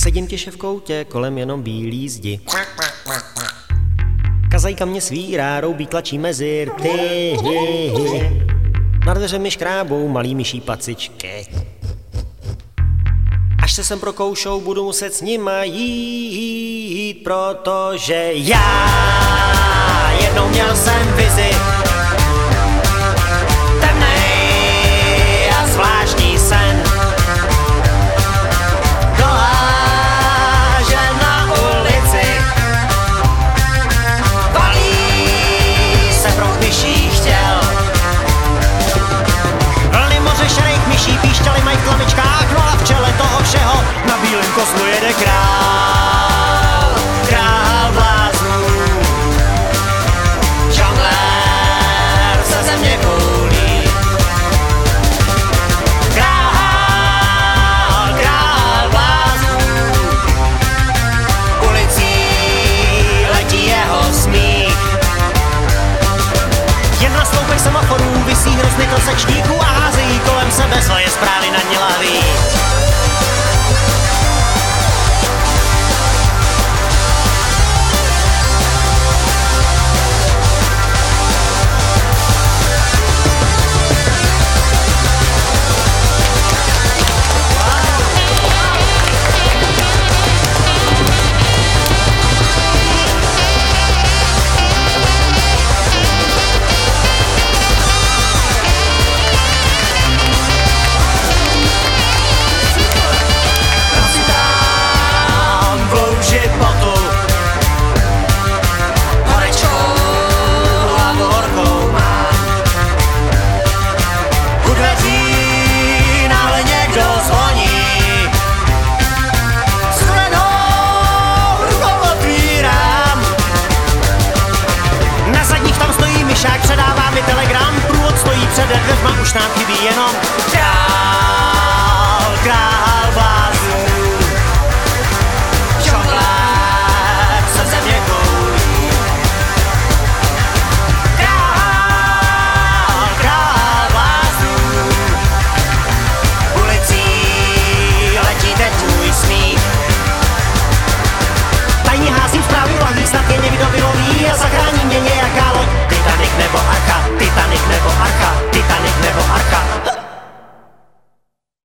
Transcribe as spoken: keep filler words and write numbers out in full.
Sedím tiše v koutě, kolem jenom bílý zdi. Kazajka mě svírá, roubí tlačí mezi rty. Na dveře mi škrábou malý myší pacičky. Až se sem prokoušou, budu muset s nima jít, protože já jednou měl jsem vizi. Temnej a zvláštní sen. Doháže na ulici. Valí se proud myší chtěl. Vlny moře šerejch myší píšťaly mají v tlamičkách, no a v čele toho všeho na bílém kozlu jede král. Král bláznů. Žonglér se země koulí. Král, král bláznů. Ulicí letí jeho smích. Jen na sloupech semaforů visí hrozny klesečníků a házejí kolem sebe svoje zprávy na dně laví. Předává mi telegram, průvod stojí přede dveřma, už nám chybí jenom